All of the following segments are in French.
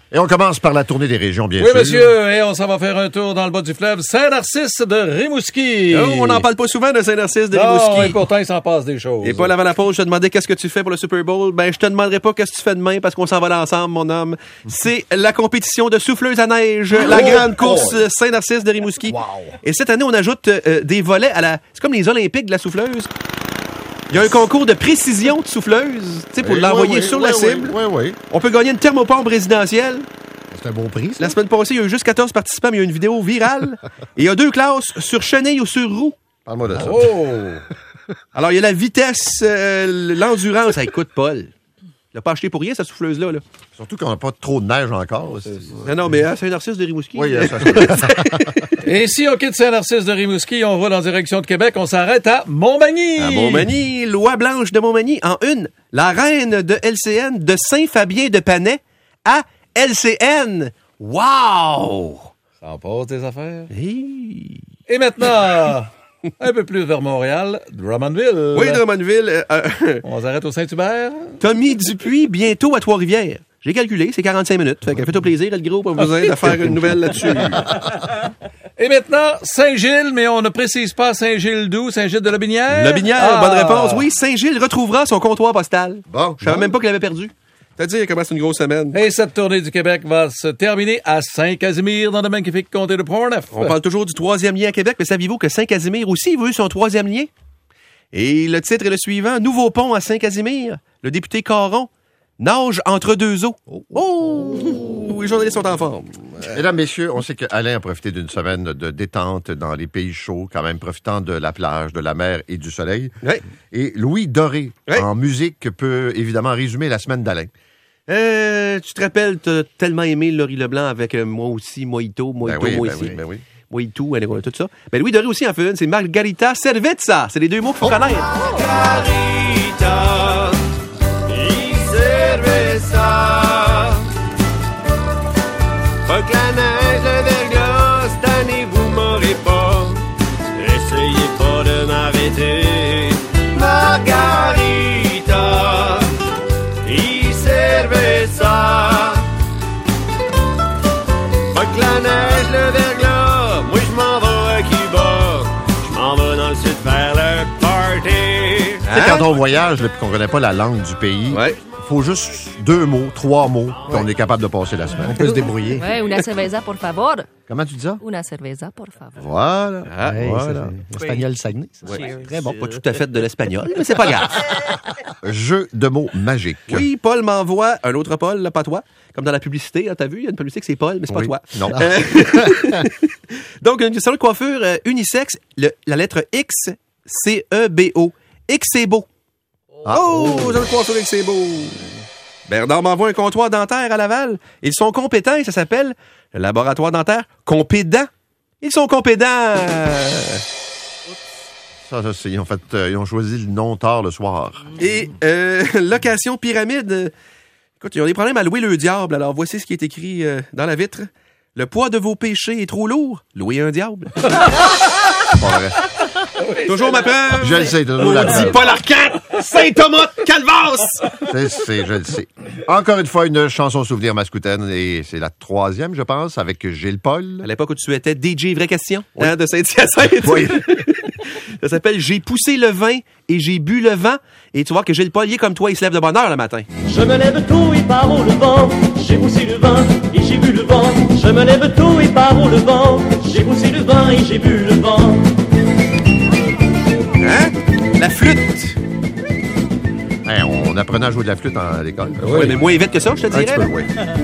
Et on commence par la tournée des régions, bien sûr. Oui, monsieur, et on s'en va faire un tour dans le bas du fleuve. Saint-Narcisse de Rimouski. Oh, on n'en parle pas souvent de Saint-Narcisse de Rimouski. Non, et pourtant, il s'en passe des choses. Et Paul, avant la pause, je te demandais qu'est-ce que tu fais pour le Super Bowl. Ben, je te demanderai pas qu'est-ce que tu fais demain parce qu'on s'en va là ensemble, mon homme. C'est la compétition de souffleuse à neige, la grande course Saint-Narcisse de Rimouski. Wow. Et cette année, on ajoute des volets à la... C'est comme les Olympiques de la souffleuse. Il y a un concours de précision de souffleuse, tu sais, pour l'envoyer sur la cible. Oui. On peut gagner une thermopompe résidentielle. C'est un bon prix, ça. La semaine passée, il y a eu juste 14 participants, mais il y a une vidéo virale. Et il y a 2 classes, sur chenille ou sur roue. Parle-moi de ça. Oh! Alors, il y a la vitesse, l'endurance. Ça écoute, Paul. Il n'a pas acheté pour rien, cette souffleuse-là. Là. Surtout qu'on n'a pas trop de neige encore. Non, mais c'est un Narcisse de Rimouski. Oui, ça. Et si on quitte Saint-Narcisse de Rimouski, on roule en direction de Québec, on s'arrête à Montmagny. À Montmagny, Loi Blanche de Montmagny, en une. La reine de LCN de Saint-Fabien de Panay à LCN. Wow! Ça en passe des affaires. Hey. Et maintenant, un peu plus vers Montréal, Drummondville. Oui, Drummondville. On s'arrête au Saint-Hubert. Tommy Dupuis, bientôt à Trois-Rivières. J'ai calculé, c'est 45 minutes. Fait que fais-toi plaisir, le gros, pas besoin de faire une nouvelle là-dessus. Et maintenant, Saint-Gilles, mais on ne précise pas Saint-Gilles d'où? Saint-Gilles de Lobinière? Lobinière, bonne réponse. Oui, Saint-Gilles retrouvera son comptoir postal. Bon. Je savais même pas qu'il avait perdu. C'est-à-dire comment c'est une grosse semaine. Et cette tournée du Québec va se terminer à Saint-Casimir, dans le magnifique comté de Portneuf. On parle toujours du 3e lien à Québec, mais saviez-vous que Saint-Casimir aussi veut son 3e lien? Et le titre est le suivant. Nouveau pont à Saint-Casimir. Le député Caron nage entre 2 eaux. Oh! Les journalistes sont en forme. Mesdames, messieurs, on sait qu'Alain a profité d'une semaine de détente dans les pays chauds, quand même profitant de la plage, de la mer et du soleil. Oui. Et Louis Doré, Oui. en musique, peut évidemment résumer la semaine d'Alain. Tu te rappelles, t'as tellement aimé Laurie Leblanc avec moi aussi, Mojito, Mojito, moi aussi. Ben oui. Mojito, tout ça. Ben Louis Doré aussi en fait une, c'est Margarita Cerveza. C'est les 2 mots qu'il faut connaître. Margarita y cerveza. Pas que la neige, le verglas, cette année vous m'aurez pas. Essayez pas de m'arrêter. Margarita y cerveza. Pas que la neige, le verglas, moi je m'en vais à Cuba. Je m'en vais dans le sud faire le party. Tu sais, quand on voyage, là, puis qu'on connaît pas la langue du pays, Ouais. faut juste 2 mots, 3 mots, puis on est capable de passer la semaine. On peut se débrouiller. Ouais, una cerveza, por favor. Comment tu dis ça? Una cerveza, por favor. Voilà. Hey, Voilà. c'est Espagnol Saguenay. ça. Très bon. Pas tout à fait de l'espagnol, mais c'est pas grave. Jeu de mots magique. Oui, Paul m'envoie un autre Paul, là, pas toi. Comme dans la publicité, là, t'as vu, il y a une publicité que c'est Paul, mais c'est pas Oui. toi. Non. Donc, une salon de coiffure unisexe, la lettre X, C-E-B-O. X, c'est beau. Salon de coiffure X, c'est beau. Bernard m'envoie un comptoir dentaire à Laval. Ils sont compétents et ça s'appelle le laboratoire dentaire compétent. Ils sont compétents. Ça, c'est, ils ont choisi le nom tard le soir. Et location pyramide. Écoute, ils ont des problèmes à louer le diable. Alors, voici ce qui est écrit dans la vitre. Le poids de vos péchés est trop lourd. Louez un diable. Pas vrai. Toujours ma preuve. Je le sais, toujours la preuve. Paul Arcand, Saint-Thomas, Calvas. Je le sais. Encore une fois, une chanson souvenir mascoutaine, et c'est la 3e, je pense, avec Gilles Paul. À l'époque où tu étais DJ Vraie Question, de Saint-Hyacinthe. Oui. Ça s'appelle J'ai poussé le vin et j'ai bu le vent. Et tu vois que Gilles Paul, il est comme toi, il se lève de bonne heure le matin. Je me lève tôt et pars au levant. J'ai poussé le vin et j'ai bu le vent. Je me lève tôt et pars au levant. J'ai poussé le vin et j'ai bu le vent. Hein? La flûte. Hey, on apprenait à jouer de la flûte à l'école. Oui, mais moins vite que ça, je te Un petit dirais. peu, là. oui.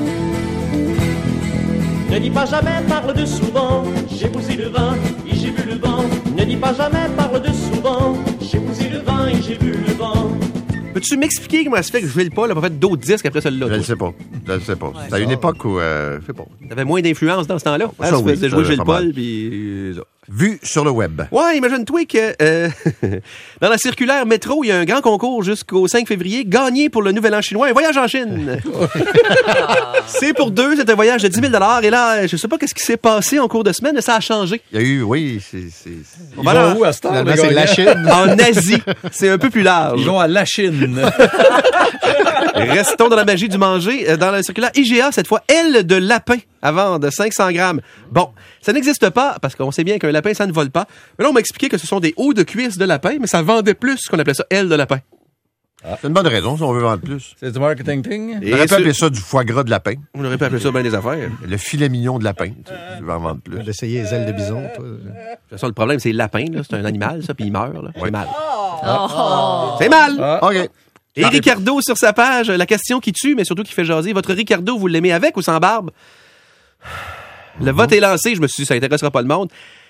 Ne dis pas jamais, parle de souvent. J'ai poussé le vin et j'ai bu le vent. Ne dis pas jamais, parle de souvent. J'ai poussé le vin et j'ai bu le vent. Peux-tu m'expliquer comment ça se fait que Gilles Paul n'a pas fait d'autres disques après celui-là? Je ne toi? sais pas. Je ne sais pas. C'est à une époque où... je sais pas. T'avais moins d'influence dans ce temps-là. Ça, tu oui, faisais ça, jouer Gilles pas mal. Paul, puis... Vu sur le web. Ouais, imagine-toi que dans la circulaire métro, il y a un grand concours jusqu'au 5 février, gagné pour le Nouvel An chinois, un voyage en Chine. C'est pour 2, c'est un voyage de 10 000 $. Et là, je sais pas qu'est-ce qui s'est passé en cours de semaine, mais ça a changé. Il y a eu, oui, Ils vont où à ce temps? Finalement, c'est la Chine. En Asie, c'est un peu plus large. Ils vont à la Chine. Restons dans la magie du manger. Dans le circulaire IGA, cette fois, aile de lapin à vendre, 500 grammes. Bon, ça n'existe pas, parce qu'on sait bien qu'un lapin, ça ne vole pas. Mais là, on m'a expliqué que ce sont des hauts de cuisse de lapin, mais ça vendait plus qu'on appelait ça aile de lapin. C'est une bonne raison si on veut vendre plus. C'est du marketing thing. On aurait pu appeler ça du foie gras de lapin. On aurait pu appeler ça bien des affaires. Le filet mignon de lapin. Tu veux en vendre plus. D'essayer les ailes de bison, toi. De toute façon, le problème, c'est le lapin. Là. C'est un animal, ça, puis il meurt. Là. C'est mal. Oh. C'est mal! OK. Et Ricardo, sur sa page, la question qui tue, mais surtout qui fait jaser. Votre Ricardo, vous l'aimez avec ou sans barbe? Le vote est lancé. Je me suis dit, ça n'intéressera pas le monde.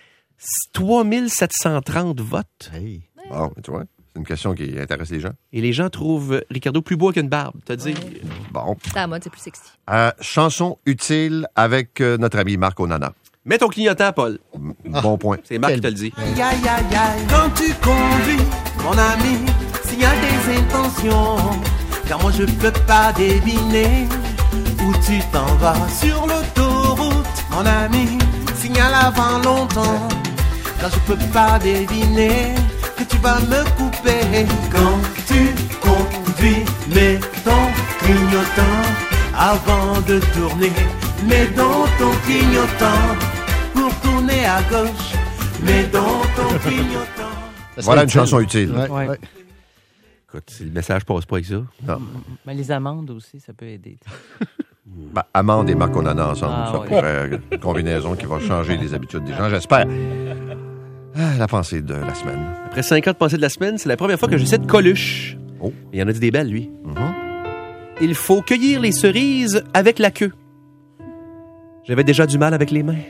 3730 votes. Hey. Bon, tu vois, c'est une question qui intéresse les gens. Et les gens trouvent Ricardo plus beau qu'une barbe. T'as dit? Bon. C'est à la mode, c'est plus sexy. Chanson utile avec notre ami Marc Onana. Mets ton clignotant, Paul. Bon point. C'est Marc qui te le dit. Aïe, aïe, aïe, aïe. Quand tu conduis, mon ami, s'il y a des intentions, car moi je peux pas deviner où tu t'en vas. Sur l'autoroute, mon ami, signale avant longtemps, car je peux pas deviner que tu vas me couper. Quand tu conduis, mets ton clignotant avant de tourner. Mets dans ton clignotant pour tourner à gauche. Mets dans ton clignotant. Voilà une chanson utile. Ouais. Écoute, le message passe pas avec ça. Non. Mais les amendes aussi, ça peut aider. Ben, Amande et Marc Onana ensemble, ça ouais. pourrait faire une combinaison qui va changer les habitudes des gens, j'espère. La pensée de la semaine. Après 5 ans de pensée de la semaine, c'est la première fois que j'essaie de Coluche. Oh. Il y en a dit des belles, lui. Mhm. Il faut cueillir les cerises avec la queue. J'avais déjà du mal avec les mains.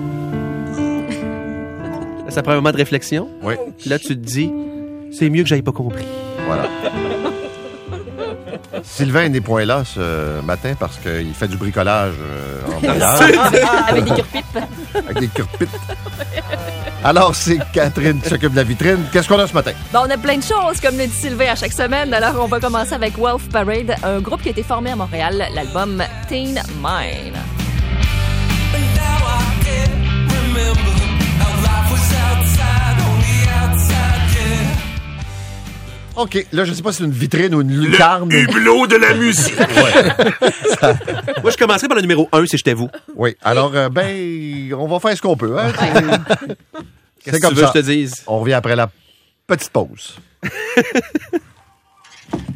Là, ça prend un moment de réflexion. Oui. Puis là, tu te dis, c'est mieux que j'aille pas compris. Voilà. Sylvain n'est point là ce matin parce qu'il fait du bricolage en voyage Avec des cure-pipes. avec des cure-pites. Alors, c'est Catherine qui s'occupe de la vitrine. Qu'est-ce qu'on a ce matin? Bon, on a plein de choses, comme le dit Sylvain à chaque semaine. Alors, on va commencer avec Wolf Parade, un groupe qui a été formé à Montréal, l'album Teen Mine. OK, là, je sais pas si c'est une vitrine ou une lucarne. Le hublot de la musique. Moi, je commencerai par le numéro 1, si j'étais vous. Oui, alors, on va faire ce qu'on peut. Hein? Qu'est-ce que tu veux que je te dise? On revient après la petite pause.